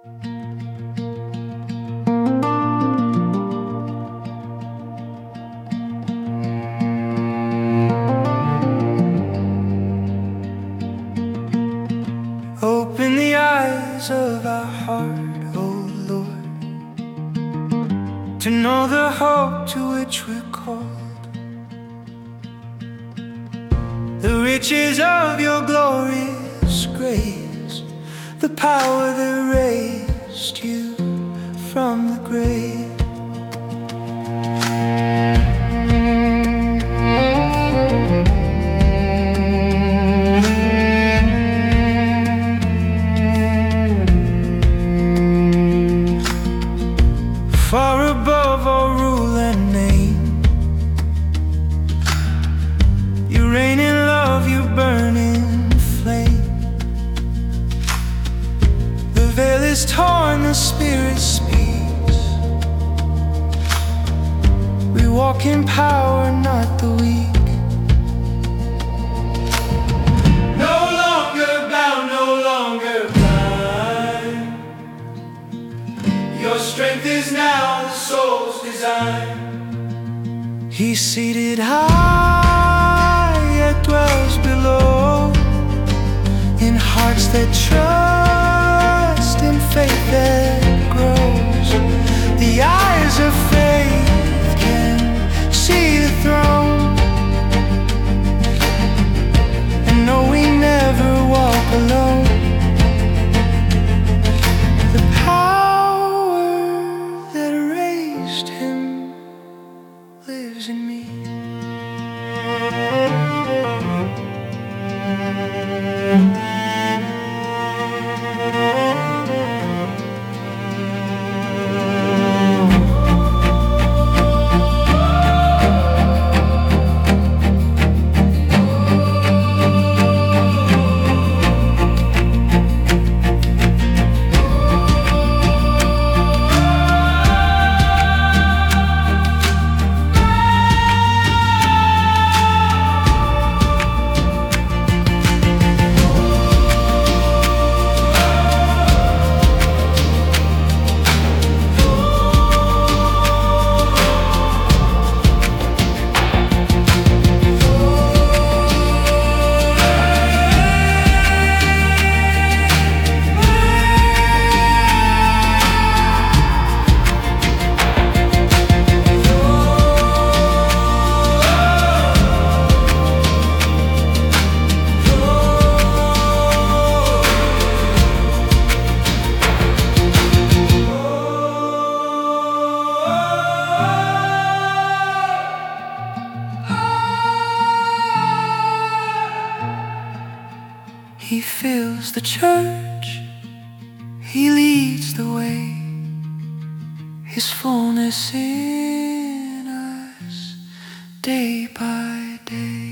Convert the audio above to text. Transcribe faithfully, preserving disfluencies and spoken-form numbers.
Open the eyes of our heart, oh Lord, to know the hope to which we're called, the riches of your glorious grace, the power that raised you from the grave. Far above all rule and name, you reign in love, you burn in flame. The veil is torn, the Spirit speaks. We walk in power, not the weak. No longer bound, no longer blind. Your strength is now the soul's design. He's seated high, yet dwells below, in hearts that trust, in faith that grows. The eyes of faith can see the throne, and know we never walk alone. The power that raised him lives in me. He fills the church, he leads the way, his fullness in us day by day.